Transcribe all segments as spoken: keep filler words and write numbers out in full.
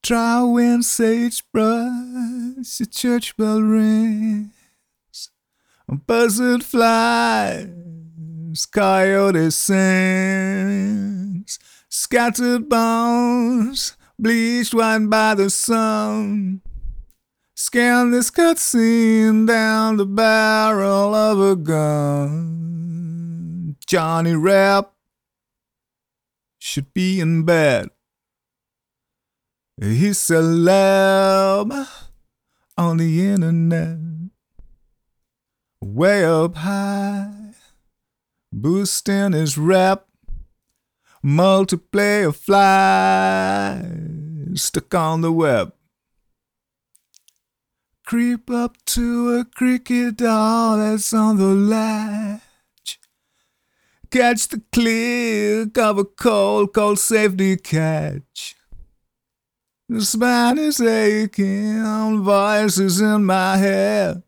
Dry wind, sagebrush, a church bell rings, a buzzard flies, coyote sings, scattered bones, bleached white by the sun. Scan this cutscene down the barrel of a gun. Johnny Rep should be in bed. He's a celeb on the internet, way up high, boosting his rep. Multiplayer fly, stuck on the web. Creep up to a cricket doll that's on the latch. Catch the click of a cold, cold safety catch. The spine is aching, voices in my head.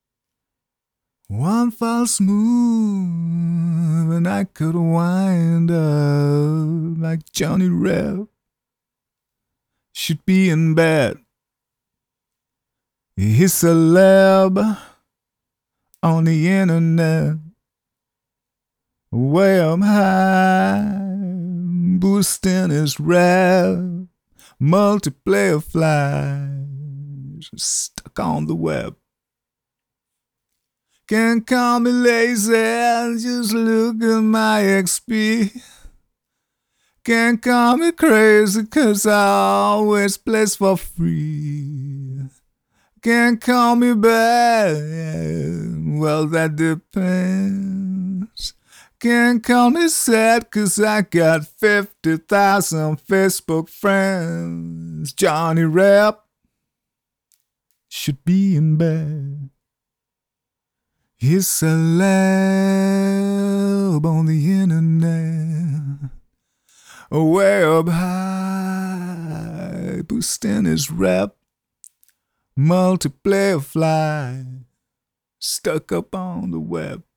One false move and I could wind up like Johnny Rep. Should be in bed. He's a celeb on the internet, way up high, boosting his rep. Multiplayer flies, stuck on the web. Can't call me lazy, just look at my X P. Can't call me crazy, cause I always place for free. Can't call me bad, well that depends. Can't call me sad, cause I got fifty thousand Facebook friends. Johnny Rep should be in bed. He's a celeb on the internet, way up high, boosting his rep. Multiplayer fly, stuck up on the web.